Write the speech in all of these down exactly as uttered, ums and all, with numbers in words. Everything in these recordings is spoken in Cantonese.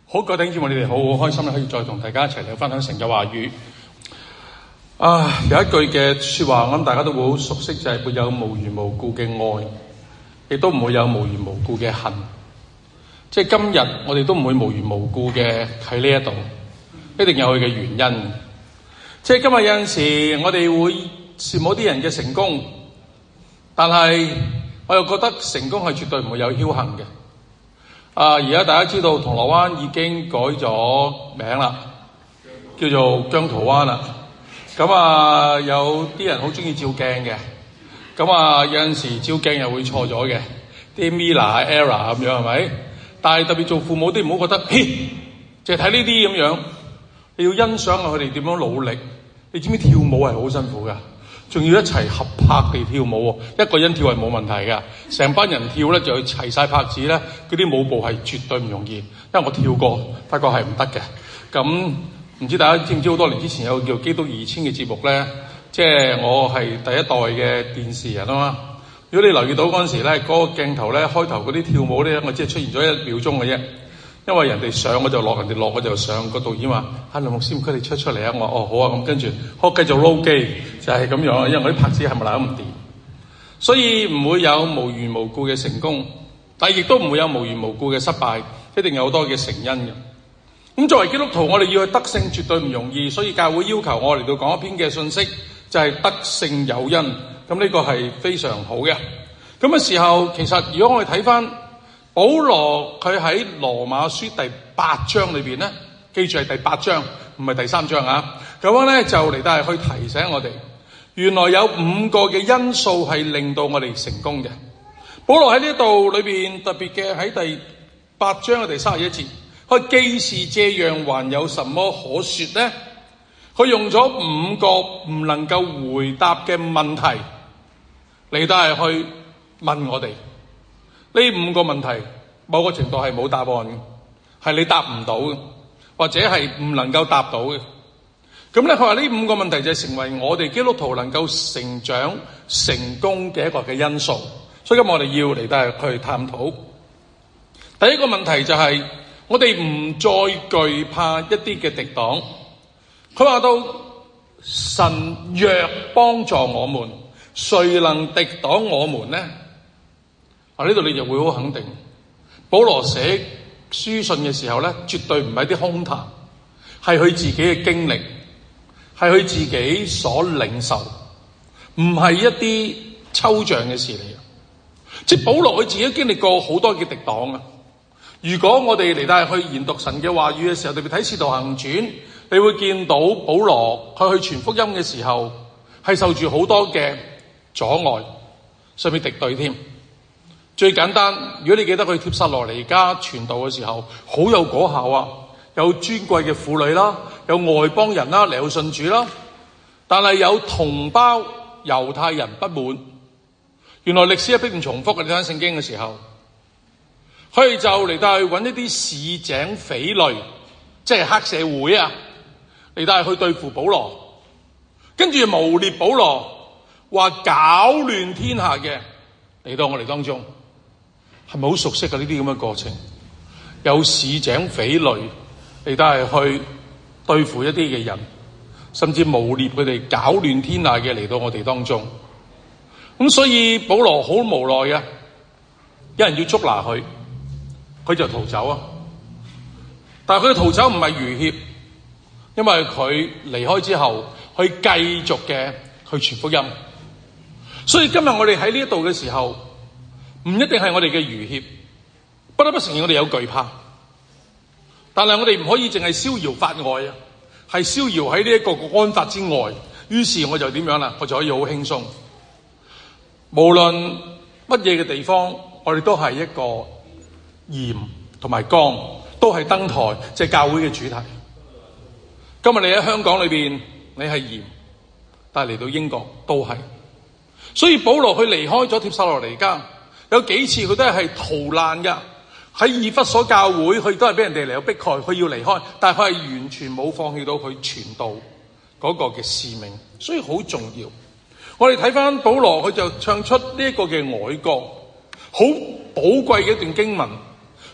好，各位弟兄姊妹，你哋好好開心啦，可以再同大家一齊嚟分享神嘅話語。啊，有一句嘅說話，我諗大家都會好熟悉，就係、是、沒有無緣無故嘅愛，亦都唔會有無緣無故嘅恨。即係今日我哋都唔會無緣無故嘅喺呢一度，一定有佢嘅原因。即係今日有陣時我哋會羨慕啲人嘅成功，但係我又覺得成功係絕對唔會有僥倖嘅。啊！而家大家知道銅鑼灣已經改咗名啦，叫做姜濤灣啦。咁啊，有啲人好中意照鏡嘅，咁啊有陣時照鏡又會錯咗嘅，啲 Mila、Era 咁樣係咪？但係特別做父母啲唔好覺得，嘿，淨係睇呢啲咁樣，你要欣賞下佢哋點樣努力。你知唔知跳舞係好辛苦噶？仲要一齊合拍地跳舞，一個人跳係冇問題㗎，成班人跳咧就要齊晒拍子咧，嗰啲舞步係絕對唔容易。因為我跳過，發覺係唔得嘅。咁唔知大家知唔知好多年之前有叫基督二千嘅節目咧？即係我係第一代嘅電視人啊嘛。如果你留意到嗰陣時咧，嗰個鏡頭咧開頭嗰啲跳舞咧，我只係出現咗一秒鐘嘅啫。因為人哋上我就落，人哋落我就上。個導演話：啊，梁牧師唔該你出出嚟啊！我話：哦好啊。咁跟住我繼續撈機，就係咁樣。因為我啲拍子係咪攬唔掂，所以唔會有無緣無故嘅成功，但係亦都唔會有無緣無故嘅失敗，一定有好多嘅成因嘅。咁作為基督徒，我哋要去得勝絕對唔容易，所以教會要求我嚟到講一篇嘅信息，就係得勝有因。咁呢個係非常好嘅。咁嘅時候，其實如果我哋睇翻保羅佢喺羅馬書第八章裏邊咧，記住係第八章，唔係第三章啊。咁樣咧就嚟到係去提醒我哋，原來有五個嘅因素係令到我哋成功嘅。保羅喺呢度裏邊特別嘅喺第八章嘅第三十一節，佢既是這樣，還有什麼可說呢？佢用咗五個唔能夠回答嘅問題嚟到係去問我哋。呢五個問題，某個程度係冇答案嘅，係你答唔到嘅，或者係唔能夠答到嘅。咁咧，佢話呢五個問題就係成為我哋基督徒能夠成長成功嘅一個嘅因素。所以今日我哋要嚟到係去探討。第一個問題就係我哋唔再懼怕一啲嘅敵擋。佢話到神若幫助我們，誰能敵擋我們呢？啊！呢度你就會好肯定，保羅寫書信嘅時候咧，絕對唔係啲空談，係佢自己嘅經歷，係佢自己所領受，唔係一啲抽象嘅事嚟嘅。即係保羅佢自己經歷過好多嘅敵擋啊！如果我哋嚟到去研讀神嘅話語嘅時候，特別睇《使徒行傳》，你會見到保羅佢去傳福音嘅時候，係受住好多嘅阻礙，甚至敵對添。最簡單，如果你記得去帖撒羅尼迦傳道嘅時候，好有果效啊！有尊貴嘅婦女啦，有外邦人啦嚟到信主啦，但係有同胞猶太人不滿。原來歷史一並唔重複嘅，你睇聖經嘅時候，佢哋就嚟到去揾一啲市井匪類，即係黑社會啊，嚟到去對付保羅，跟住誣衊保羅，話搞亂天下嘅嚟到我哋當中。係咪好熟悉嘅呢啲咁嘅過程？有市井匪類嚟到係去對付一啲嘅人，甚至誣衊佢哋搞亂天下嘅嚟到我哋當中。咁所以保羅好無奈嘅，有人要捉拿佢，佢就逃走啊。但係佢嘅逃走唔係逾協，因為佢離開之後，佢繼續嘅去傳福音。所以今日我哋喺呢一度嘅時候，唔一定係我哋嘅逾協，不得不承認我哋有懼怕，但係我哋唔可以淨係逍遙法外啊，係逍遙喺呢一個國安法之外。於是我就點樣啦？我就可以好輕鬆，無論乜嘢嘅地方，我哋都係一個鹽同埋光，都係燈台，即係教會嘅主題。今日你喺香港裏邊，你係鹽，但係嚟到英國都係。所以保羅佢離開咗帖撒羅尼迦。有幾次佢都係逃難噶，喺以弗所教會佢都係俾人哋嚟到逼害，佢要離開，但係佢係完全冇放棄到佢傳道嗰個嘅使命，所以好重要。我哋睇翻保羅，佢就唱出呢一個嘅哀歌，好寶貴嘅一段經文。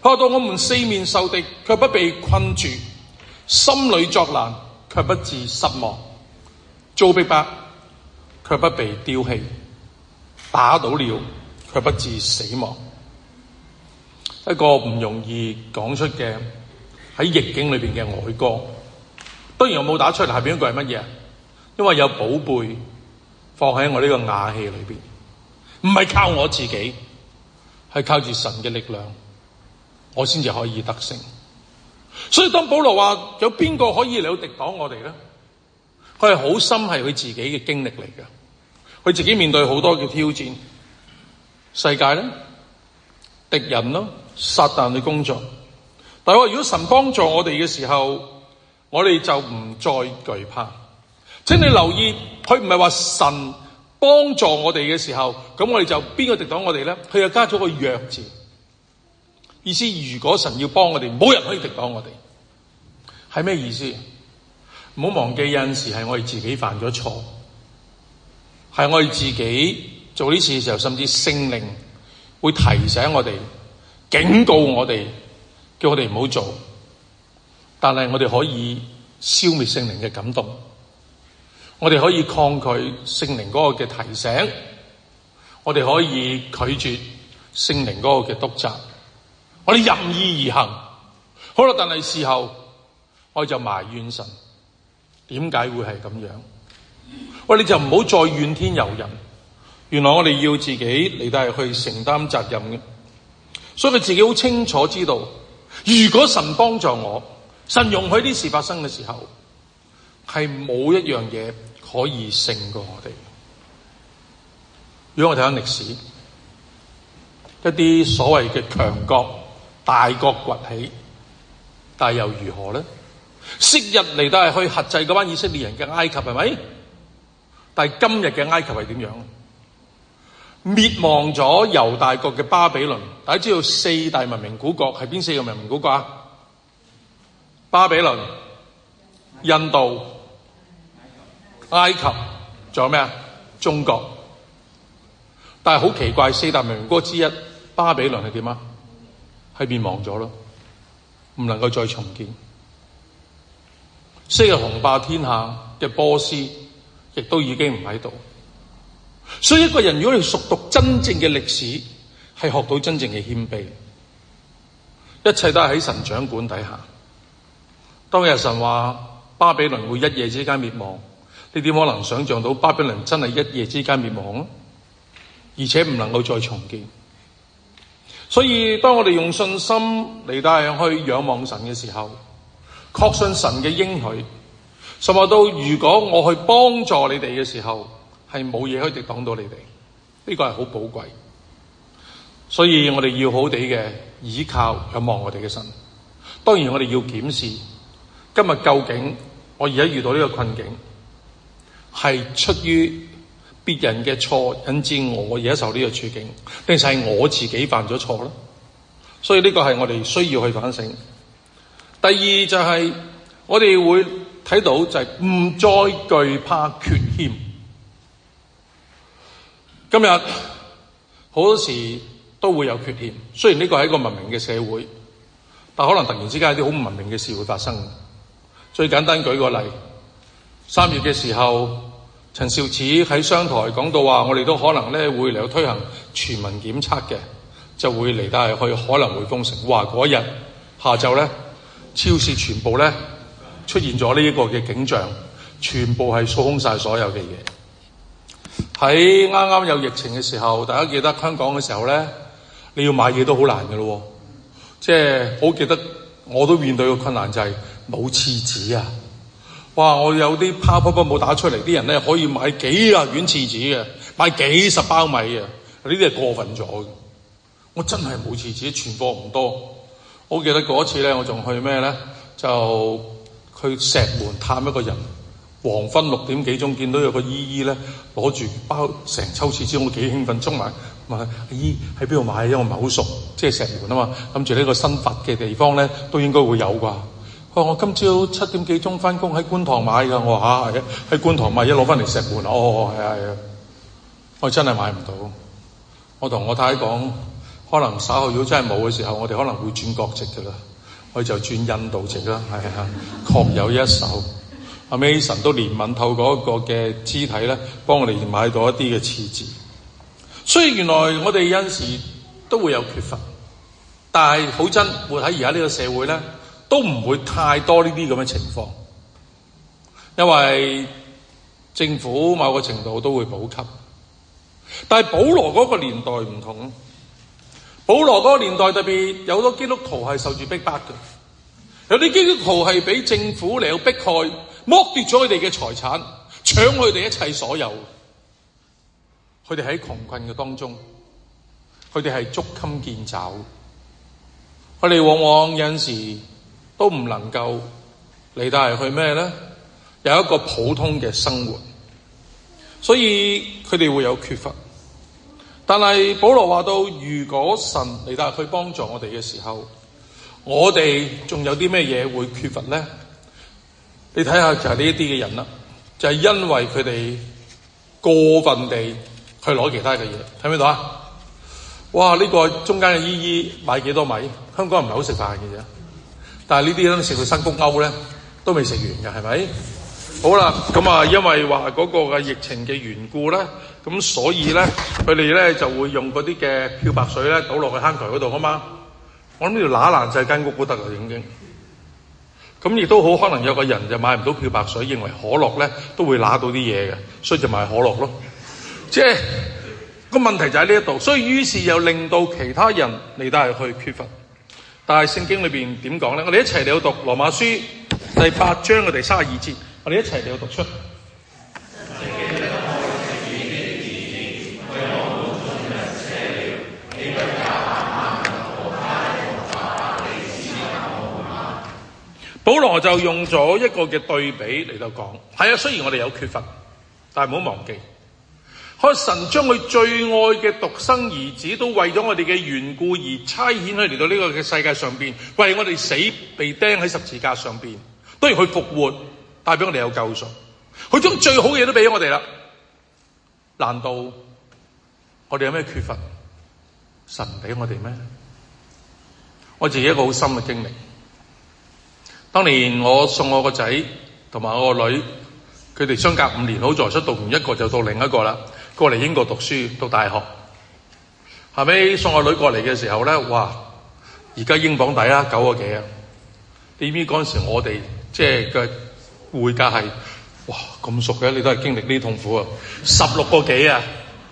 怕到我們四面受敵，卻不被困住；心裏作難，卻不致失望；遭逼迫，卻不被丟棄；打倒了，卻不致死亡。一個唔容易講出嘅喺逆境裏邊嘅哀歌。當然我冇打出嚟，下邊一個係乜嘢？因為有寶貝放喺我呢個瓦器裏邊，唔係靠我自己，係靠住神嘅力量，我先至可以得勝。所以當保羅話有邊個可以嚟到敵擋我哋咧？佢係好深係佢自己嘅經歷嚟嘅，佢自己面對好多嘅挑戰，世界咧、敵人咯、撒旦嘅工作。但係話如果神幫助我哋嘅時候，我哋就唔再懼怕。請你留意，佢唔係話神幫助我哋嘅時候，咁我哋就邊個敵擋我哋咧？佢又加咗個若字，意思如果神要幫我哋，冇人可以敵擋我哋。係咩意思？唔好忘記有陣時係我哋自己犯咗錯，係我哋自己做呢事嘅時候，甚至聖靈會提醒我哋、警告我哋，叫我哋唔好做。但係我哋可以消滅聖靈嘅感動，我哋可以抗拒聖靈嗰個嘅提醒，我哋可以拒絕聖靈嗰個嘅督責，我哋任意而行。好啦，但係事後我哋就埋怨神，點解會係咁樣？喂，你就唔好再怨天尤人。原來我哋要自己嚟到係去承擔責任嘅，所以佢自己好清楚知道，如果神幫助我，神容許啲事發生嘅時候，係冇一樣嘢可以勝過我哋。如果我睇下歷史，一啲所謂嘅強國、大國崛起，但係又如何咧？昔日嚟到係去轄制嗰班以色列人嘅埃及，係咪？但係今日嘅埃及係點樣？滅亡咗猶大國嘅巴比倫。大家知道四大文明古國係邊四個文明古國啊？巴比倫、印度、埃及，仲有咩啊？中國。但係好奇怪，四大文明國之一巴比倫係點啊？係滅亡咗咯，唔能夠再重建。昔日雄霸天下嘅波斯，亦都已經唔喺度。所以一個人如果你熟讀真正嘅歷史，係學到真正嘅謙卑，一切都係喺神掌管底下。當日神話巴比倫會一夜之間滅亡，你點可能想象到巴比倫真係一夜之間滅亡呢？而且唔能夠再重建。所以當我哋用信心嚟帶去仰望神嘅時候，確信神嘅應許，甚至到如果我去幫助你哋嘅時候，係冇嘢可以敵擋到你哋，呢個係好寶貴。所以我哋要好地嘅倚靠仰望我哋嘅神。當然我哋要檢視今日究竟我而家遇到呢個困境，係出於別人嘅錯引致我而家受呢個處境，定係我自己犯咗錯咧？所以呢個係我哋需要去反省。第二就係、是、我哋會睇到就係唔再懼怕缺欠。今日好多時都會有缺陷，雖然呢個係一個文明嘅社會，但可能突然之間有啲好唔文明嘅事會發生。最簡單舉個例，三月嘅時候，陳肇始喺商台講到話，我哋都可能咧會嚟到推行全民檢測嘅，就會嚟到去可能會封城。哇！嗰日下晝咧，超市全部咧出現咗呢一個嘅景象，全部係掃空晒所有嘅嘢。喺啱啱有疫情嘅時候，大家記得香港嘅時候咧，你要買嘢都好難嘅咯。即係好記得，我都面對個困難就係冇廁紙啊！哇！我有啲泡泡泡冇打出嚟，啲人咧可以買幾廿卷廁紙嘅，買幾十包米啊！呢啲係過分咗嘅。我真係冇廁紙，存貨唔多。我記得嗰次咧，我仲去咩咧？就去石門探一個人。黃昏六點幾鐘見到有個姨姨咧，攞住包成抽廁紙，我幾興奮，衝埋問阿姨喺邊度買，因為我唔係好熟，即係石門啊嘛，諗住呢個新發嘅地方咧都應該會有啩。佢話我今朝七點幾鐘翻工喺觀塘買㗎，我話嚇係喺觀塘買，一攞翻嚟石門，哦係啊係啊，我真係買唔到。我同我太太講， 可能稍後如果真係冇嘅時候，我哋可能會轉國籍㗎啦，我哋就轉印度籍啦，係啊，確有一手。阿 Mason 都憐憫透過一個嘅肢體咧，幫我哋買到一啲嘅廁紙。所以原來我哋有陣時都會有缺乏，但係好真活喺而家呢個社會咧，都唔會太多呢啲咁嘅情況，因為政府某個程度都會補給。但係保羅嗰個年代唔同，保羅嗰個年代特別有好多基督徒係受住逼迫嘅，有啲基督徒係俾政府嚟到迫害，剝奪咗佢哋嘅財產，搶佢哋一切所有。佢哋喺窮困嘅當中，佢哋係捉襟見肘，佢哋往往有陣時都唔能夠嚟到係去咩咧？有一個普通嘅生活，所以佢哋會有缺乏。但係保羅話到，如果神嚟到去幫助我哋嘅時候，我哋仲有啲咩嘢會缺乏咧？你睇下就係呢一啲嘅人啦，就係因為佢哋過分地去攞其他嘅嘢，睇唔睇到啊？哇！呢個中間嘅姨姨買幾多米？香港人唔係好食飯嘅啫，但係呢啲咧食到生谷歐咧都未食完嘅，係咪？好啦，咁啊，因為話嗰個嘅疫情嘅緣故咧，咁所以咧佢哋咧就會用嗰啲嘅漂白水咧倒落去坑渠嗰度啊嘛。我諗呢條揦爛晒間屋都得啦，已經。咁亦都好可能有個人就買唔到漂白水，認為可樂咧都會揦到啲嘢嘅，所以就買可樂咯。即係個問題就喺呢一度，所以於是又令到其他人嚟到係去缺乏。但係聖經裏邊點講咧？我哋一齊嚟到讀羅馬書第八章嘅第三十二節，我哋一齊嚟到讀出。保羅就用咗一個嘅對比嚟到講，係啊，雖然我哋有缺乏，但係唔好忘記，可神將佢最愛嘅獨生兒子都為咗我哋嘅緣故而差遣佢嚟到呢個嘅世界上邊，為我哋死被釘喺十字架上邊，都要去復活，帶俾我哋有救贖。佢將最好嘅嘢都俾咗我哋啦，難道我哋有咩缺乏？神唔俾我哋咩？我自己一個好深嘅經歷。當年我送我個仔同埋我個女，佢哋相隔五年，好在出讀完一個就到另一個啦，過嚟英國讀書讀大學。後尾送我女過嚟嘅時候咧，哇！而家英鎊抵啦，九個幾啊！點知嗰陣時我哋即係嘅匯價係哇咁熟嘅，你都係經歷呢啲痛苦啊！十六個幾啊！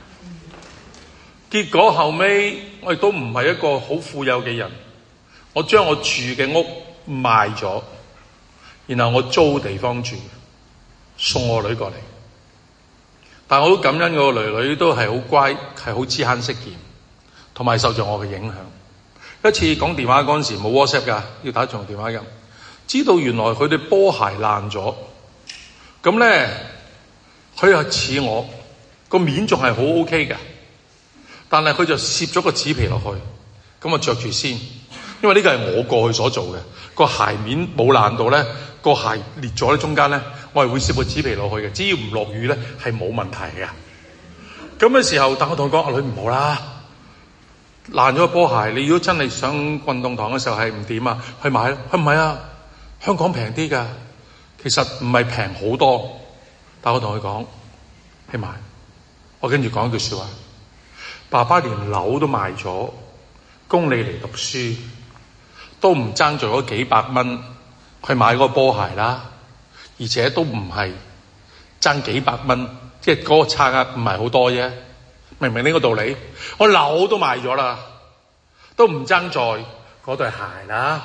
結果後尾我亦都唔係一個好富有嘅人，我將我住嘅屋賣咗，然後我租地方住，送我女過嚟。但係我好感恩我個女女都係好乖，係好知慳識儉，同埋受咗我嘅影響。一次講電話嗰陣時冇 WhatsApp 噶，要打長電話咁，知道原來佢哋波鞋爛咗，咁咧佢又似我個面仲係好 OK 嘅，但係佢就攝咗個紙皮落去，咁啊着住先。因為呢個係我過去所做嘅，個鞋面冇爛到咧，個鞋裂咗咧中間咧，我係會攝個紙皮落去嘅，只要唔落雨咧係冇問題嘅。咁嘅時候，但我同佢講：阿女唔好啦，爛咗個波鞋，你如果真係上運動堂嘅時候係唔掂啊，去買啦。佢唔係啊，香港平啲㗎，其實唔係平好多。但我同佢講：去買。我跟住講一句説話：爸爸連樓都賣咗，供你嚟讀書。都唔爭在嗰幾百蚊去買嗰個波鞋啦，而且都唔係爭幾百蚊，即係嗰個差額唔係好多啫。明唔明呢個道理？我樓都賣咗啦，都唔爭在嗰對鞋啦。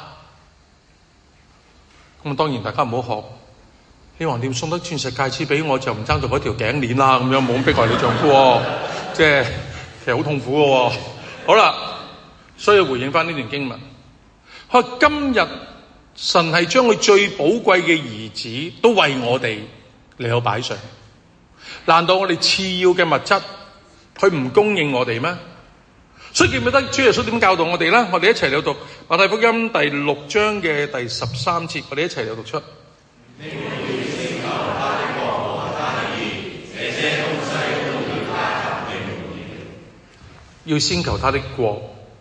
咁當然大家唔好學，你橫掂送得鑽石戒指俾我，就唔爭在嗰條頸鏈啦。咁樣冇咁逼害你丈夫喎，即係其實好痛苦嘅喎。好啦，所以回應翻呢段經文。佢話今日神係將佢最寶貴嘅兒子都為我哋嚟到擺上，難道我哋次要嘅物質佢唔供應我哋咩？所以記唔記得主耶穌點教導我哋咧？我哋一齊嚟讀馬太福音第六章嘅第十三節，我哋一齊嚟讀出。要先求他的國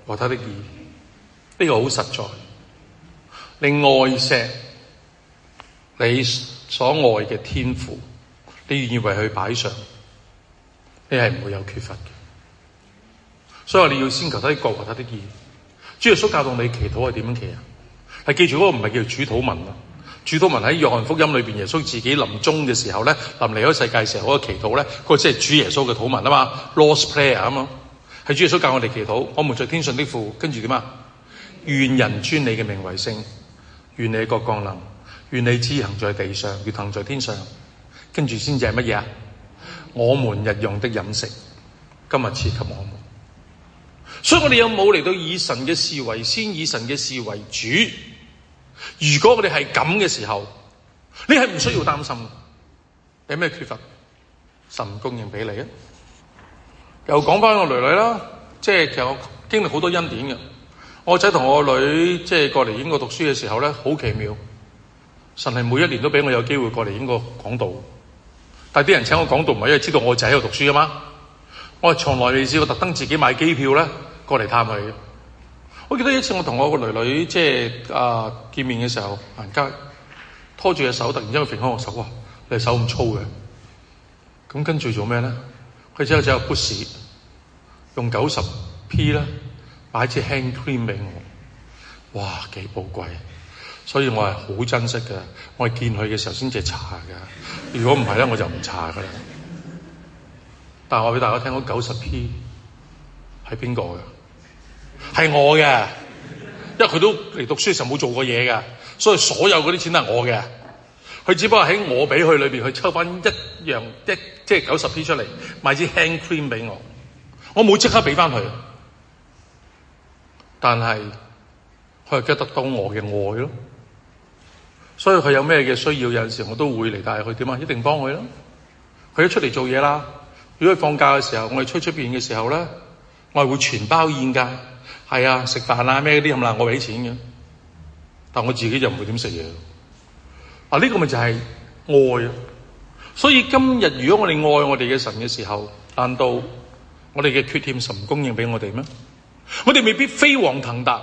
和他的義，呢個好實在。你愛錫你所愛嘅天父，你願意為佢擺上，你係唔會有缺乏嘅。所以我哋要先求他的國和他的義。主耶穌教導你祈禱係點樣祈啊？係記住嗰個唔係叫主禱文啊。主禱文喺約翰福音裏邊，耶穌自己臨終嘅時候咧，臨離開世界嘅時候嗰個祈禱咧，嗰個即係主耶穌嘅禱文啊嘛 ，Lord's Prayer 啊嘛，係主耶穌教我哋祈禱。我們在天上的父，跟住點啊？願人尊你嘅名為聖，願你嘅國降臨，願你旨行在地上，如行在天上。跟住先至係乜嘢啊？我們日用的飲食，今日賜給我們。所以我哋有冇嚟到以神嘅事為先，以神嘅事為主？如果我哋係咁嘅時候，你係唔需要擔心。有咩缺乏，神供應俾你啊！又講翻我女女啦，即係其實我經歷好多恩典嘅。我仔同我女即係過嚟英國讀書嘅時候咧，好奇妙。神係每一年都俾我有機會過嚟英國講道，但係啲人請我講道唔係因為知道我仔喺度讀書啊嘛。我係從來未試過特登自己買機票咧過嚟探佢。我記得一次我同我個女女即係啊見面嘅時候行街，拖住隻手，突然之間佢揈開我手，哇！你手咁粗嘅，咁跟住做咩咧？佢之後就有 push 用九十 p 咧買支 hand cream 俾我，哇！幾寶貴，所以我係好珍惜嘅。我係見佢嘅時候先至搽㗎，如果唔係咧我就唔搽㗎啦。但係我俾大家聽，嗰九十 p 係邊個嘅？係我嘅，因為佢都嚟讀書嘅時候冇做過嘢嘅，所以所有嗰啲錢都係我嘅。佢只不過喺我俾佢裏邊，去抽翻一樣一即係九十 p 出嚟買支 hand cream 俾我，我冇即刻俾翻佢，但係佢係 get 得到我嘅愛咯。所以佢有咩嘅需要，有陣時我都會嚟帶佢點啊，一定幫佢咯。佢一出嚟做嘢啦，如果佢放假嘅時候，我哋出出邊嘅時候咧，我係會全包宴㗎。係啊，食飯啊咩嗰啲咁啦，我俾錢嘅，但我自己就唔會點食嘢。啊，呢個咪就係愛啊！所以今日如果我哋愛我哋嘅神嘅時候，難道我哋嘅缺欠神唔供應俾我哋咩？我哋未必飛黃騰達，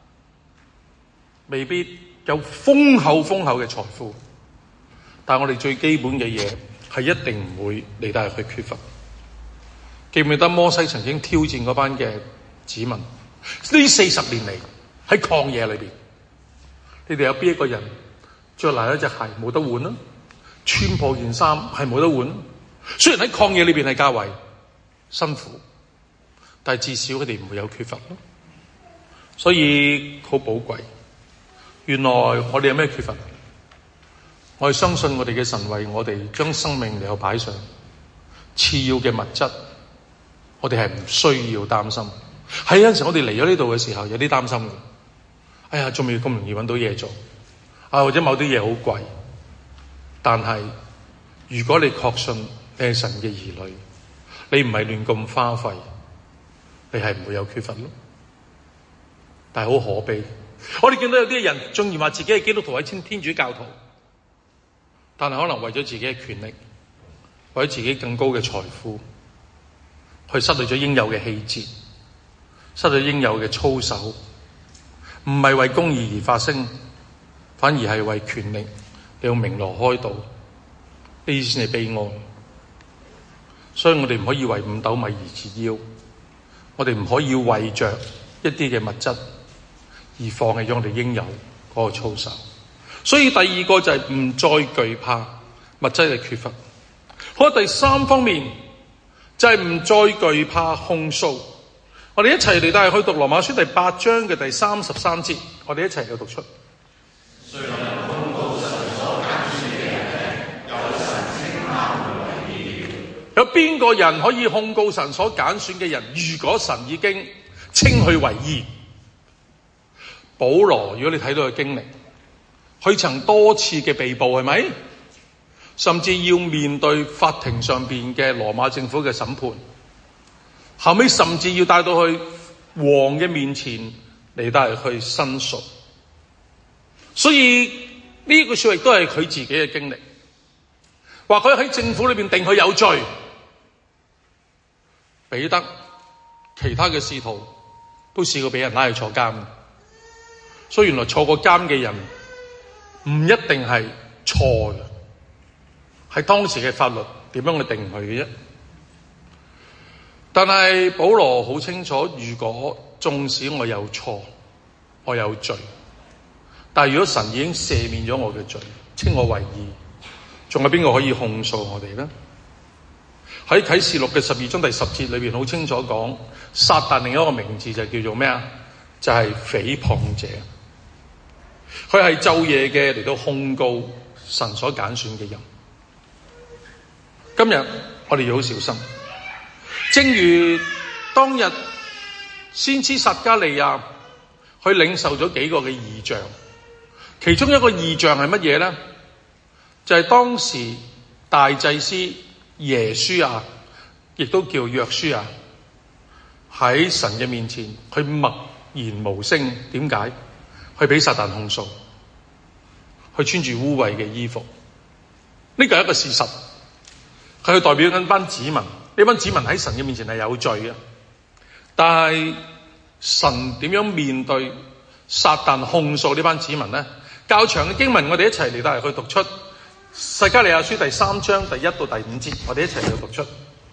未必有豐厚豐厚嘅財富，但係我哋最基本嘅嘢係一定唔會嚟帶去缺乏。記唔記得摩西曾經挑戰嗰班嘅子民？呢四十年嚟喺曠野裏邊，你哋有邊一個人着爛一隻鞋冇得換啦？穿破件衫係冇得換。雖然喺曠野裏邊係較為辛苦，但係至少佢哋唔會有缺乏咯。所以好寶貴。原來我哋有咩缺乏？我哋相信我哋嘅神為我哋將生命嚟到擺上次要嘅物質，我哋係唔需要擔心。係有陣時我哋嚟咗呢度嘅時候有啲擔心嘅，哎呀，仲未咁容易揾到嘢做啊，或者某啲嘢好貴。但係如果你確信你係神嘅兒女，你唔係亂咁花費，你係唔會有缺乏咯。但係好可悲，我哋見到有啲人縱然話自己係基督徒，係天天主教徒，但係可能為咗自己嘅權力，為咗自己更高嘅財富，去失去咗應有嘅氣節，失去應有嘅操守，唔係為公義而發聲，反而係為權力你用鳴鑼開道，呢先係悲哀。所以我哋唔可以為五斗米而折腰，我哋唔可以為着一啲嘅物質而放棄咗我哋應有嗰個操守。所以第二個就係唔再懼怕物質嘅缺乏。好，第三方面就係唔再懼怕控訴。我哋一齊嚟帶去讀羅馬書第八章嘅第三十三節，我哋一齊嚟讀出。誰能控告神所揀選嘅人？有神稱他們為義了。有邊個人可以控告神所揀選嘅人？如果神已經稱佢為義。保羅，如果你睇到佢經歷，佢曾多次嘅被捕，係咪？甚至要面對法庭上邊嘅羅馬政府嘅審判。後尾甚至要帶到去王嘅面前嚟帶去申訴，所以呢句說話亦都係佢自己嘅經歷。話佢喺政府裏邊定佢有罪，彼得其他嘅使徒都試過俾人拉去坐監。所以原來坐過監嘅人唔一定係錯嘅，係當時嘅法律點樣去定佢嘅啫。但係保羅好清楚，如果縱使我有錯，我有罪，但係如果神已經赦免咗我嘅罪，稱我為義，仲有邊個可以控訴我哋呢？喺啟示錄嘅十二章第十節裏邊好清楚講，撒旦另一個名字就叫做咩啊？就係誹謗者。佢係晝夜嘅嚟到控告神所揀選嘅人。今日我哋要好小心，正如當日先知撒迦利亞去領受咗幾個嘅異象，其中一個異象係乜嘢呢？就係、是、當時大祭司耶書亞，亦都叫約書亞，喺神嘅面前佢默然無聲。點解？佢俾撒旦控訴，佢穿住污穢嘅衣服。呢個係一個事實，佢係代表緊班子民。呢班子民喺神嘅面前係有罪嘅，但係神點樣面對撒旦控訴呢班子民呢？較長嘅經文，我哋一齊嚟到嚟去讀出撒迦利亞書第三章第一到第五節，我哋一齊嚟讀出。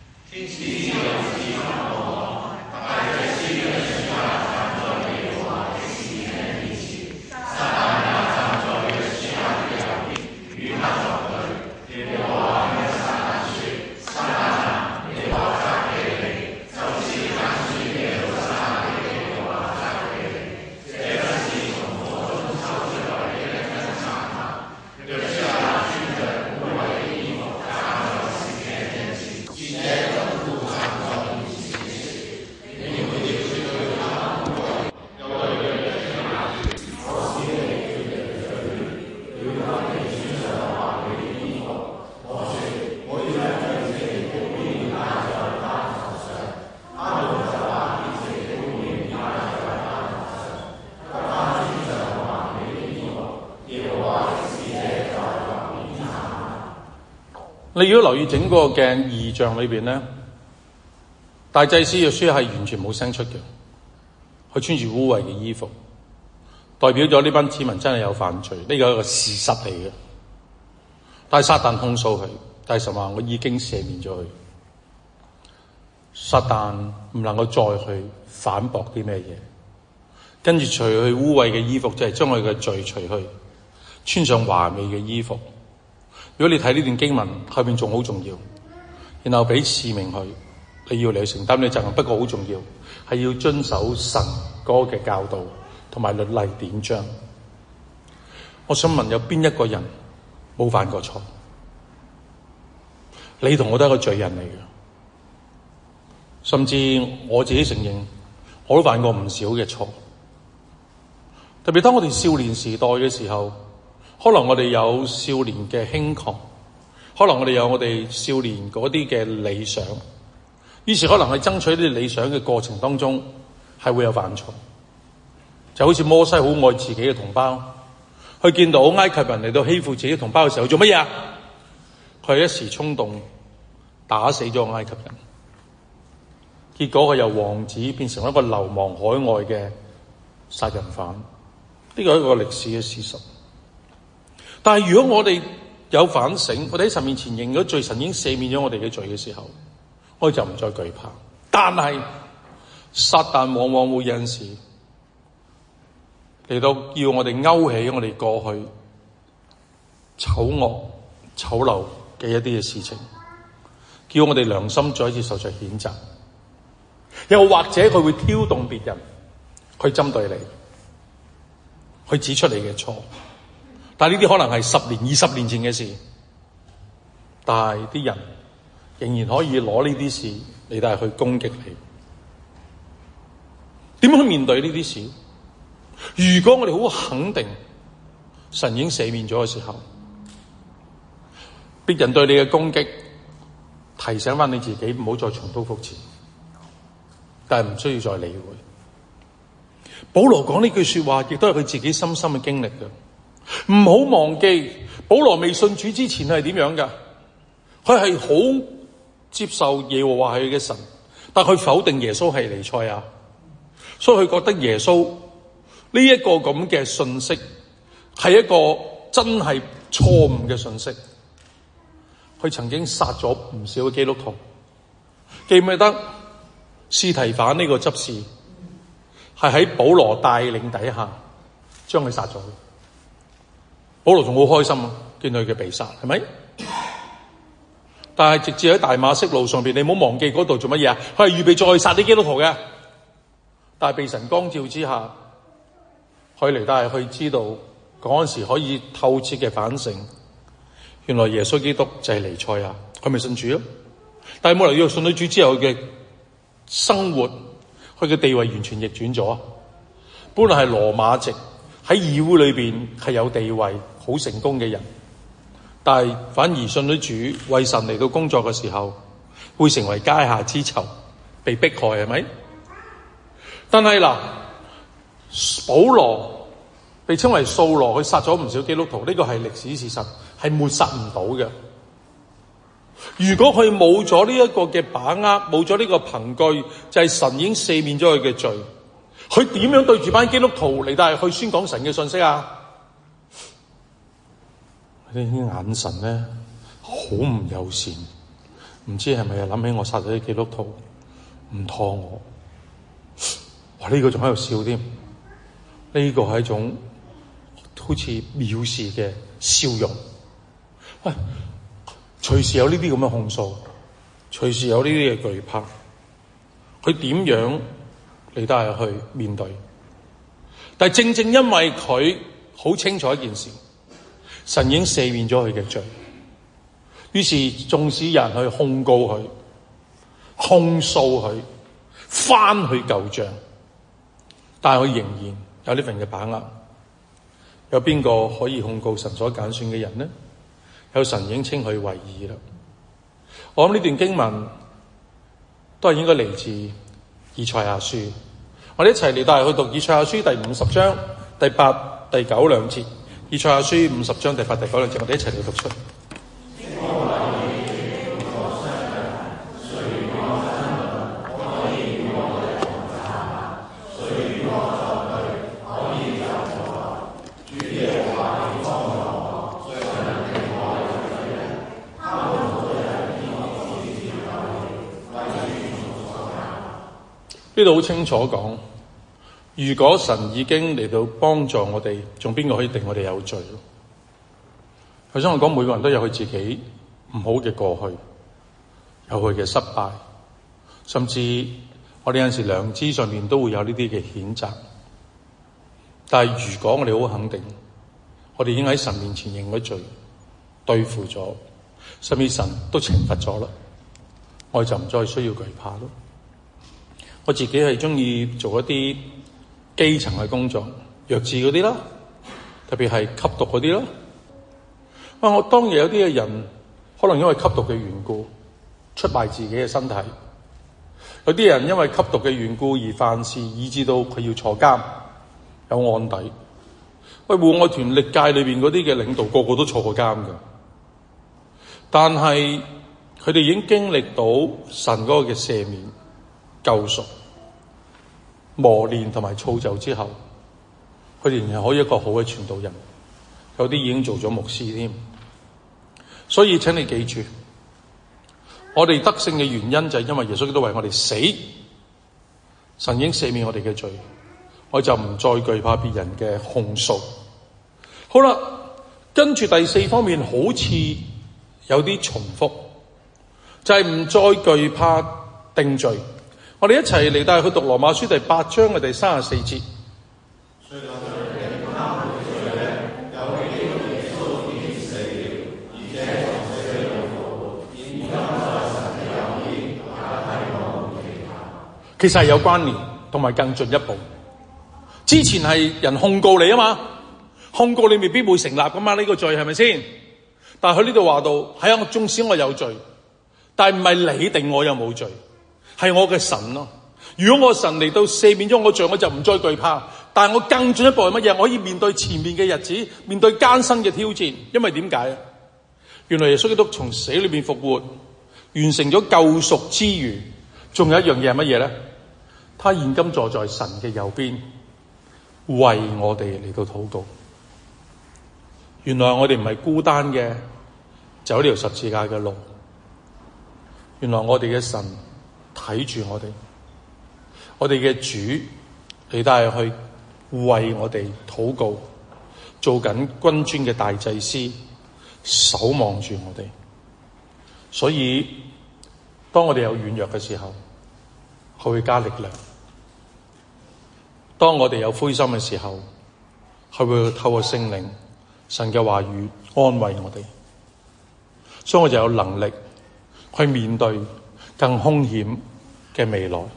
你如果留意整個嘅異象裏邊咧，大祭司約書亞係完全冇聲出嘅，佢穿住污穢嘅衣服，代表咗呢班子民真係有犯罪，呢個係一個事實嚟嘅。但係撒旦控訴佢，但係神話我已經赦免咗佢，撒旦唔能夠再去反駁啲咩嘢，跟住除去污穢嘅衣服，即係將佢嘅罪除去，穿上華美嘅衣服。如果你睇呢段經文後面仲好重要，然後俾賜命佢，你要嚟承擔你責任。不過好重要係要遵守神嗰個嘅教導同埋律例典章。我想問，有邊一個人冇犯過錯？你同我都係一個罪人嚟嘅，甚至我自己承認我都犯過唔少嘅錯。特別當我哋少年時代嘅時候，可能我哋有少年嘅輕狂，可能我哋有我哋少年嗰啲嘅理想，於是可能喺爭取呢啲理想嘅過程當中係會有犯錯。就好似摩西好愛自己嘅同胞，佢見到埃及人嚟到欺負自己同胞嘅時候做乜嘢啊？佢一時衝動打死咗埃及人，結果佢由王子變成一個流亡海外嘅殺人犯。呢個係一個歷史嘅事實。但係如果我哋有反省，我哋喺神面前認咗罪，神已經赦免咗我哋嘅罪嘅時候，我哋就唔再懼怕。但係撒旦往往會有陣時嚟到叫我哋勾起我哋過去醜惡醜陋嘅一啲嘅事情，叫我哋良心再一次受着譴責。又或者佢會挑動別人去針對你，去指出你嘅錯。但係呢啲可能係十年、二十年前嘅事，但係啲人仍然可以攞呢啲事嚟到去攻擊你。點樣去面對呢啲事？如果我哋好肯定神已經赦免咗嘅時候，別人對你嘅攻擊，提醒翻你自己唔好再重蹈覆轍，但係唔需要再理會。保羅講呢句說話，亦都係佢自己深深嘅經歷嘅。唔好忘記，保羅未信主之前係點樣噶？佢係好接受耶和華係佢嘅神，但佢否定耶穌係彌賽亞。 所以佢覺得耶穌呢一個咁嘅信息係一個真係錯誤嘅信息。佢曾經殺咗唔少嘅基督徒，記唔記得司提反呢個執事係喺保羅帶領底下將佢殺咗？保羅仲好開心啊，見到佢嘅被殺，係咪？但係直至喺大馬色路上邊，你唔好忘記嗰度做乜嘢啊？佢係預備再殺啲基督徒嘅。但係被神光照之下，佢嚟帶佢知道嗰陣時可以透徹嘅反省，原來耶穌基督就係彌賽亞，佢咪信主咯？但係冇留意信咗主之後嘅生活，佢嘅地位完全逆轉咗。本來係羅馬籍，喺議會裏邊係有地位、好成功嘅人，但係反而信咗主，為神嚟到工作嘅時候，會成為階下之囚，被迫害，係咪？但係嗱，保羅被稱為掃羅，佢殺咗唔少基督徒，呢個係歷史事實，係抹殺唔到嘅。如果佢冇咗呢一個嘅把握，冇咗呢個憑據，就係神已經赦免咗佢嘅罪，佢點樣對住班基督徒嚟到去宣講神嘅信息啊？呢啲眼神咧好唔友善，唔知係咪又諗起我殺咗啲基督徒唔妥我？哇！呢個仲喺度笑添，呢個係一種好似藐視嘅笑容。喂，隨時有呢啲咁嘅控訴，隨時有呢啲嘅懼怕，佢點樣嚟都係去面對？但係正正因為佢好清楚一件事，神已經赦免咗佢嘅罪，於是縱使有人去控告佢、控訴佢、翻去舊賬，但係佢仍然有呢份嘅把握。有邊個可以控告神所揀選嘅人呢？有神已經稱佢為義啦。我諗呢段經文都係應該嚟自以賽亞書。我哋一齊嚟帶去讀以賽亞書第五十章第八、第九兩節。以賽亞書五十章第八、第九兩節，我哋一齊嚟讀出。呢度好清楚講，如果神已經嚟到幫助我哋，仲邊個可以定我哋有罪？頭先我講，每個人都有佢自己唔好嘅過去，有佢嘅失敗，甚至我哋有陣時良知上面都會有呢啲嘅譴責。但係如果我哋好肯定，我哋已經喺神面前認咗罪，對付咗，甚至神都懲罰咗啦，我哋就唔再需要懼怕咯。我自己係中意做一啲基層嘅工作，弱智嗰啲啦，特別係吸毒嗰啲啦。啊，我當然有啲嘅人可能因為吸毒嘅緣故出賣自己嘅身體，有啲人因為吸毒嘅緣故而犯事，以致到佢要坐監，有案底。喂，戶外團歷界裏邊嗰啲嘅領導個個都坐過監㗎，但係佢哋已經經歷到神嗰個嘅赦免、救贖、磨練同埋造就之後，佢哋仍然可以一個好嘅傳道人，有啲已經做咗牧師添。所以請你記住，我哋得勝嘅原因就係因為耶穌基督為我哋死，神已經赦免我哋嘅罪，我就唔再懼怕別人嘅控訴。好啦，跟住第四方面好似有啲重複，就係唔再懼怕定罪。我哋一齊嚟帶去讀羅馬書第八章嘅第三十四節。其實係有關聯，同埋更進一步。之前係人控告你啊嘛，控告你未必會成立噶嘛，呢個罪係咪先？但係佢呢度話到，係啊，我縱使我有罪，但係唔係你定我有冇罪，係我嘅神咯。如果我神嚟到赦免咗我罪，我就唔再懼怕。但係我更進一步係乜嘢？我可以面對前面嘅日子，面對艱辛嘅挑戰。因為點解啊？原來耶穌基督從死裏邊復活，完成咗救贖之餘，仲有一樣嘢係乜嘢咧？ 他現今坐在神嘅右邊，為我哋嚟到禱告。原來我哋唔係孤單嘅走呢條十字架嘅路，原來我哋嘅神睇住我哋，我哋嘅主你都係去為我哋禱告，做緊君尊嘅大祭司，守望住我哋。所以當我哋有軟弱嘅時候，佢會加力量；當我哋有灰心嘅時候，佢會透過聖靈神嘅話語安慰我哋。所以我就有能力去面對更兇險嘅未來。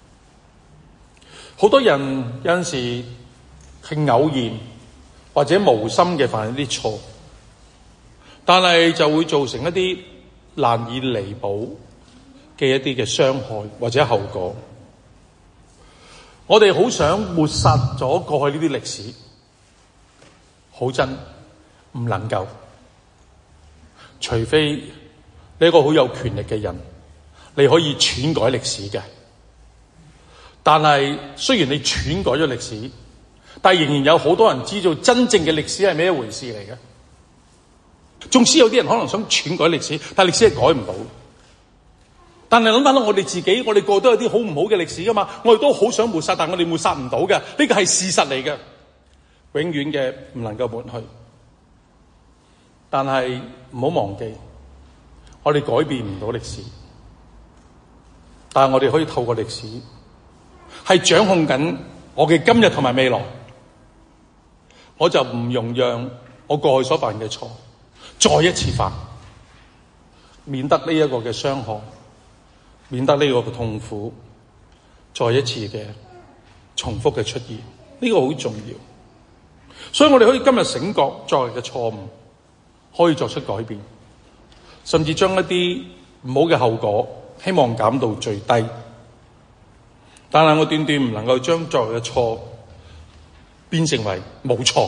好多人有陣時係偶然或者無心嘅犯一啲錯，但係就會造成一啲難以彌補嘅一啲嘅傷害或者後果。我哋好想抹殺咗過去呢啲歷史，好真唔能夠，除非你一個好有權力嘅人，你可以篡改歷史嘅。但係雖然你篡改咗歷史，但係仍然有好多人知道真正嘅歷史係咩一回事嚟嘅。縱使有啲人可能想篡改歷史，但係歷史係改唔到。但係諗翻到我哋自己，我哋個個都有啲好唔好嘅歷史噶嘛，我哋都好想抹殺，但係我哋抹殺唔到嘅，呢個係事實嚟嘅，永遠嘅唔能夠抹去。但係唔好忘記，我哋改變唔到歷史，但係我哋可以透過歷史係掌控緊我嘅今日同埋未來。我就唔容讓我過去所犯嘅錯再一次犯，免得呢一個嘅傷害，免得呢個嘅痛苦再一次嘅重複嘅出現。呢個好重要，所以我哋可以今日醒覺昨日嘅錯誤，可以作出改變，甚至將一啲唔好嘅後果希望減到最低。但係我斷斷唔能夠將昨日嘅錯變成為冇錯，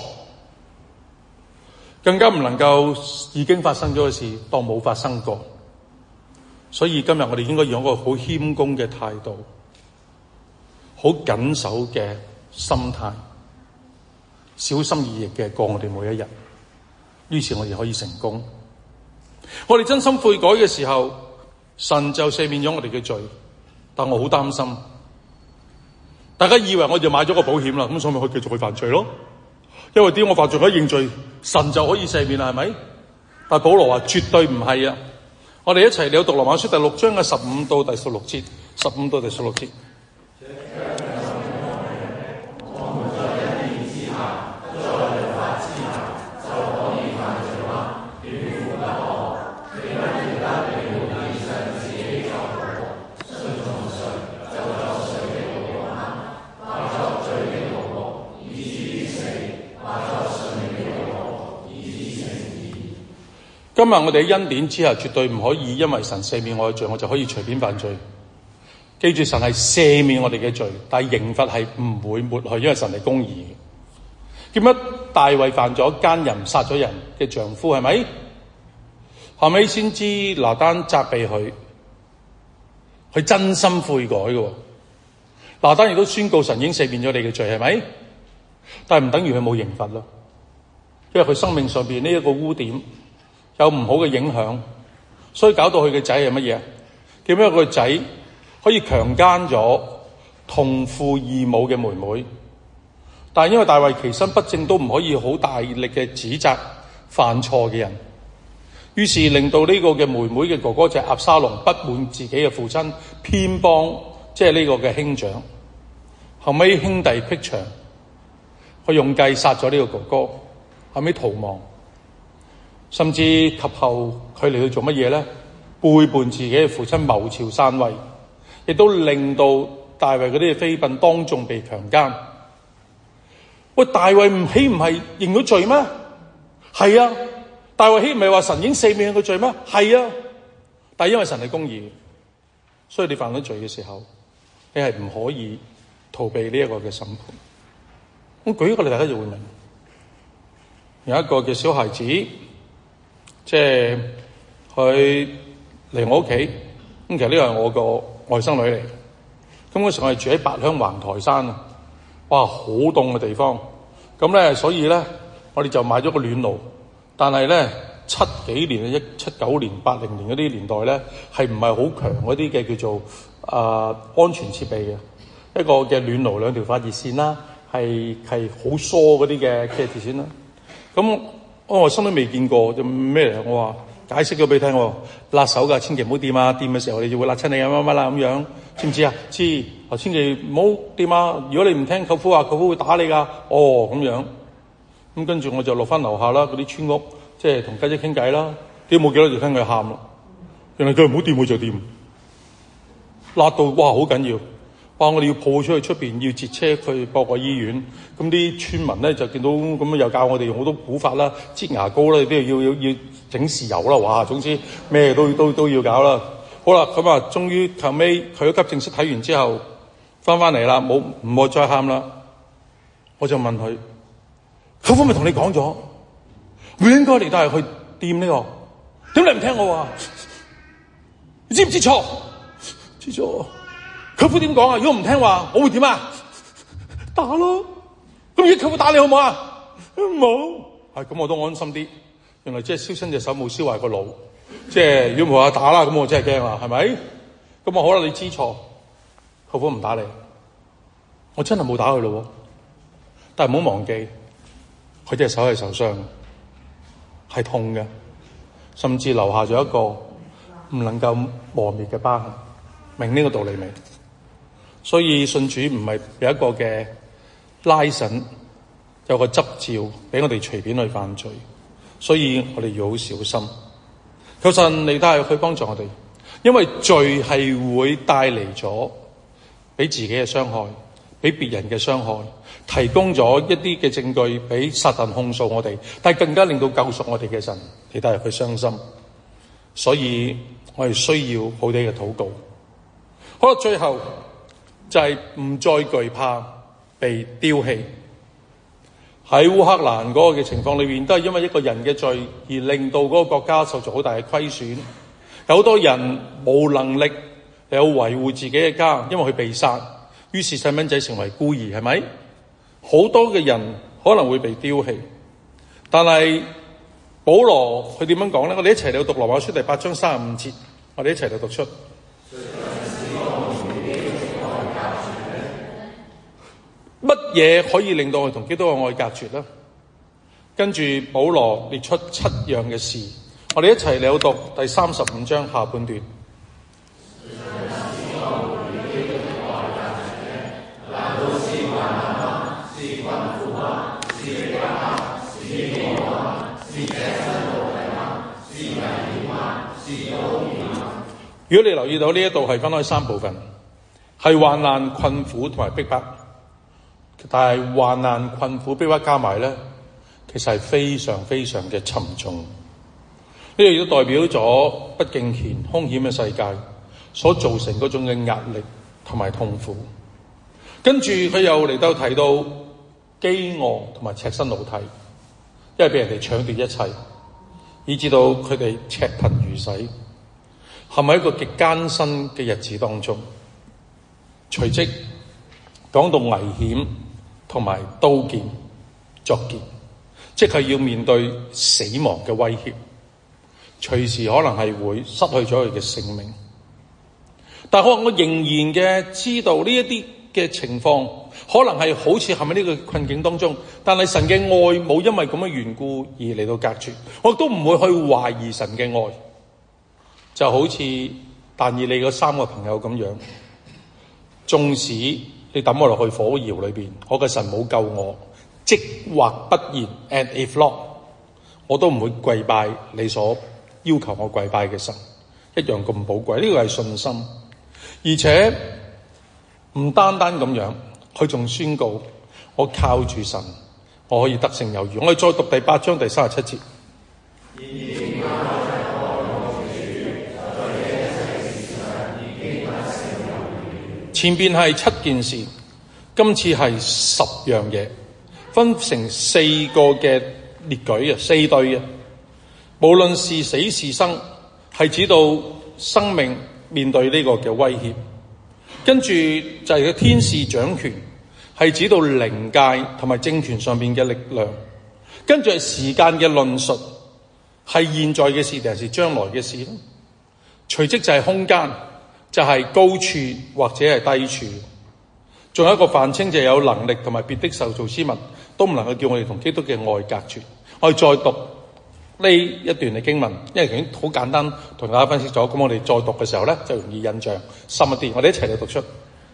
更加唔能夠已經發生咗嘅事當冇發生過。所以今日我哋應該用一個好謙恭嘅態度，好謹守嘅心態，小心翼翼嘅過我哋每一日，於是我哋可以成功。我哋真心悔改嘅時候，神就赦免咗我哋嘅罪。但我好擔心，大家以為我哋買咗個保險啦，咁所以咪可以繼續去犯罪咯？因為點我犯罪可以認罪，神就可以赦免啦，係咪？但保羅話絕對唔係啊！我哋一齊嚟讀羅馬書第六章嘅十五到第十六節，十五到第十六節。今日我哋喺恩典之下，絕對唔可以因為神赦免我嘅罪，我就可以隨便犯罪。記住，神係赦免我哋嘅罪，但係刑罰係唔會抹去，因為神係公義嘅。點解大衛犯咗奸淫殺咗人嘅丈夫，係咪？後尾先知拿單責備佢，佢真心悔改嘅。拿單亦都宣告神已經赦免咗你嘅罪，係咪？但係唔等於佢冇刑罰咯，因為佢生命上邊呢一個污點有唔好嘅影響，所以搞到佢嘅仔係乜嘢？點解佢個仔可以強姦咗同父異母嘅妹妹？但係因為大衛其身不正，都唔可以好大力嘅指責犯錯嘅人，於是令到呢個嘅妹妹嘅哥哥就係押沙龍不滿自己嘅父親偏幫，即係呢個嘅兄長。後尾兄弟闢牆，佢用計殺咗呢個哥哥，後尾逃亡。甚至及後佢嚟到做乜嘢咧？背叛自己嘅父親，謀朝篡位，亦都令到大衛嗰啲嘅妃嬪當眾被強姦。喂，大衛唔豈唔係認咗罪咩？係啊，大衛豈唔係話神已經赦免佢罪咩？係啊，但係因為神係公義，所以你犯咗罪嘅時候，你係唔可以逃避呢一個嘅審判。我舉一個例，大家就會明。有一個嘅小孩子。即係佢嚟我屋企，咁其實呢個係我個外甥女嚟。 咁嗰時我哋住喺八鄉橫台山啊，哇，好凍嘅地方。咁咧，所以咧，我哋就買咗個暖爐。但係咧，七幾年一七九年、八零年嗰啲年代咧，係唔係好強嗰啲嘅叫做啊、呃、安全設備嘅一個嘅暖爐，兩條發熱線啦，係係好疏嗰啲嘅嘅鐵線啦。咁我我心都未見過，就咩嚟？我話解釋咗俾你聽喎，辣手㗎，千祈唔好掂啊！掂嘅時候你就會辣親你啊乜乜啦咁樣，知唔知啊？知，啊千祈唔好掂啊！如果你唔聽舅父話，舅父會打你㗎。哦，咁樣。咁跟住我就落翻樓下啦，嗰啲村屋即係同家姐傾偈啦。啲冇幾多就聽佢喊啦。原來佢唔好掂佢就掂，辣到哇好緊要。哇！我哋要抱出去出邊，要截車去博個醫院。咁啲村民咧就見到咁樣，又教我哋用好多古法啦，擠牙膏啦，都要要要整豉油啦。哇！總之咩都都都要搞啦。好啦，咁啊，終於後尾去咗急症室睇完之後，翻翻嚟啦，冇唔好再喊啦。我就問佢：舅父咪同你講咗，唔應該嚟帶去掂呢個，點解你唔聽我話？你知唔知錯？知錯。舅父點講啊？如果唔聽話，我會點啊？打咯！咁而家舅父打你好唔好啊？冇。係咁，我都安心啲。原來即係燒親隻手，冇燒壞個腦。即係如果唔話打啦，咁我真係驚啦，係咪？咁啊好啦，你知錯，舅父唔打你，我真係冇打佢咯。但係唔好忘記，佢隻手係受傷，係痛嘅，甚至留下咗一個唔能夠磨滅嘅疤痕。明呢個道理未？所以信主唔係有一個嘅拉繩，有個執照俾我哋隨便去犯罪，所以我哋要好小心。求神嚟帶去幫助我哋，因為罪係會帶嚟咗俾自己嘅傷害，俾別人嘅傷害，提供咗一啲嘅證據俾撒旦控訴我哋，但係更加令到救贖我哋嘅神嚟帶入去傷心。所以我哋需要好啲嘅禱告。好啦，最後就係唔再懼怕被丟棄。喺烏克蘭嗰個嘅情況裏面，都係因為一個人嘅罪而令到嗰個國家受咗好大嘅虧損。有好多人冇能力有維護自己嘅家，因為佢被殺，於是細蚊仔成為孤兒，係咪？好多嘅人可能會被丟棄，但係保羅佢點樣講咧？我哋一齊嚟讀羅馬書第八章三十五節，我哋一齊嚟讀出。乜嘢可以令到我哋同基督嘅愛隔絕呢？跟住保羅列出七樣嘅事，我哋一齊嚟讀第三十五章下半段。如果你留意到呢一度係分開三部分，係患難、困苦同埋逼迫。但係患難、困苦、逼迫加埋咧，其實係非常非常嘅沉重。呢個亦都代表咗不敬虔、兇險嘅世界所造成嗰種嘅壓力同埋痛苦。跟住佢又嚟到提到飢餓同埋赤身露體，因為俾人哋搶奪一切，以至到佢哋赤貧如洗，係咪一個極艱辛嘅日子當中？隨即講到危險同埋刀劍作劍，即係要面對死亡嘅威脅，隨時可能係會失去咗佢嘅性命。但係我我仍然嘅知道呢一啲嘅情況，可能係好似係咪呢個困境當中，但係神嘅愛冇因為咁嘅緣故而嚟到隔絕，我都唔會去懷疑神嘅愛。就好似但以理嗰三個朋友咁樣，縱使你抌我落去火窯裏邊，我嘅神冇救我，即或不然 and if not， 我都唔會跪拜你所要求我跪拜嘅神，一樣咁寶貴。呢個係信心，而且唔單單咁樣，佢仲宣告我靠住神，我可以得勝有餘。我哋再讀第八章第三十七節。前邊係七件事，今次係十樣嘢，分成四個嘅列舉啊，四對嘅。無論是死是生，係指到生命面對呢個嘅威脅， 跟住就係個天使掌權，係指到靈界同埋政權上邊嘅力量。跟住係時間嘅論述，係現在嘅事定係將來嘅事咧？隨即就係空間，就係高處或者係低處。仲有一個泛稱就係有能力同埋別的受造之物，都唔能夠叫我哋同基督嘅愛隔絕。我哋再讀呢一段嘅經文，因為已經好簡單同大家分析咗，咁我哋再讀嘅時候咧就容易印象深一啲。我哋一齊嚟讀出。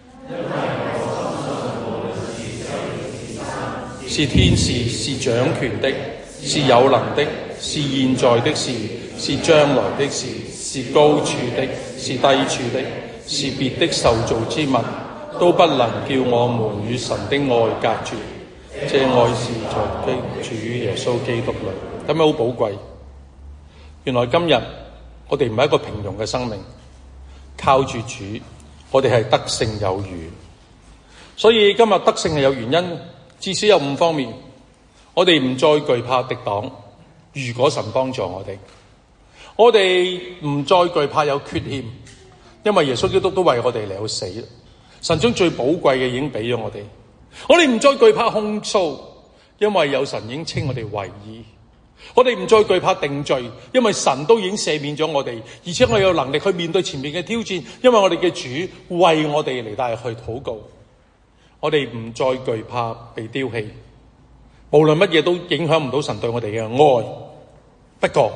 是天使，是掌權的，是有能的，是現在的事，是將來的事，是高處的，是低處的，是別的受造之物，都不能叫我們與神的愛隔絕。這愛是在主耶穌基督裏。咁樣好寶貴。原來今日我哋唔係一個平庸嘅生命，靠住主，我哋係得勝有餘。所以今日得勝係有原因。至少有五方面，我哋唔再懼怕敵擋。如果神幫助我哋，我哋唔再懼怕有缺陷，因為耶穌基督都為我哋嚟到死。神將最寶貴嘅已經俾咗我哋。我哋唔再懼怕控訴，因為有神已經稱我哋為義。我哋唔再懼怕定罪，因為神都已經赦免咗我哋，而且我哋有能力去面對前面嘅挑戰，因為我哋嘅主為我哋嚟帶去禱告。我哋唔再懼怕被丟棄，無論乜嘢都影響唔到神對我哋嘅愛。不過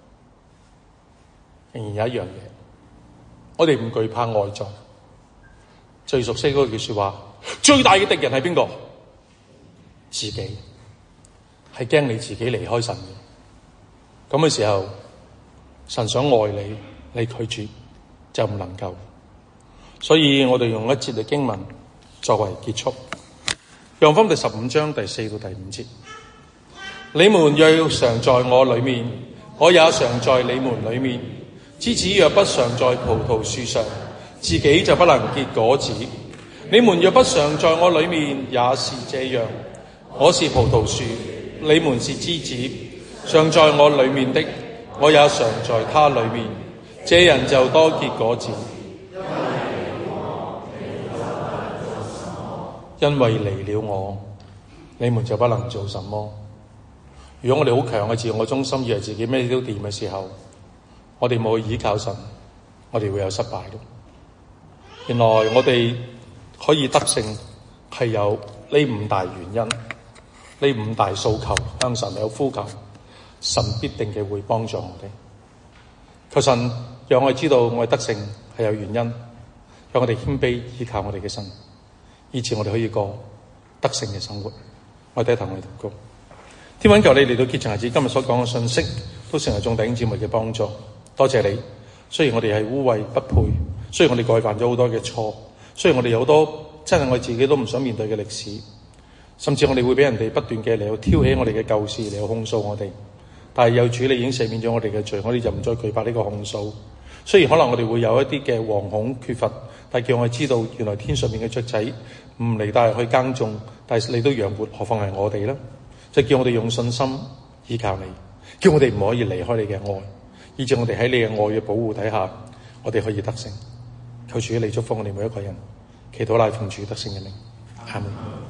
仍然有一樣嘢，我哋唔懼怕外在。最熟悉嗰句說話，最大嘅敵人係邊個？自己，係驚你自己離開神嘅。咁嘅時候，神想愛你，你拒絕就唔能夠。所以我哋用一節嘅經文作為結束。約翰福音第十五章第四到第五節，你們若要常在我裏面，我也常在你們裏面。枝子若不常在葡萄樹上，自己就不能結果子。你們若不常在我裏面，也是這樣。我是葡萄樹，你們是枝子。常在我裏面的，我也常在他裏面。這人就多結果子。因為離了我，你們就不能做什麼。如果我哋好強嘅自我中心，以為自己咩都掂嘅時候，我哋冇去依靠神，我哋會有失敗咯。原來我哋可以得勝係有呢五大原因，呢五大訴求，向神有呼求，神必定嘅會幫助我哋。求神讓我哋知道我哋得勝係有原因，讓我哋謙卑依靠我哋嘅神，以致我哋可以過得勝嘅生活。我哋低頭我哋禱告。天父，求你嚟到潔淨孩子今日所講嘅信息，都成為眾弟兄姊妹嘅幫助。多謝你。雖然我哋係污穢不配，雖然我哋過去犯咗好多嘅錯，雖然我哋有好多真係我哋自己都唔想面對嘅歷史，甚至我哋會俾人哋不斷嘅嚟到挑起我哋嘅舊事嚟到控訴我哋。但係有主你已經赦免咗我哋嘅罪，我哋就唔再懼怕呢個控訴。雖然可能我哋會有一啲嘅惶恐缺乏，但係叫我哋知道原來天上面嘅雀仔唔嚟帶去耕種，但係你都養活，何況係我哋呢？就叫我哋用信心依靠你，叫我哋唔可以離開你嘅愛，以致我哋喺你嘅愛嘅保護底下，我哋可以得勝。求主你祝福我哋每一個人，祈禱乃奉主得勝嘅名，阿們。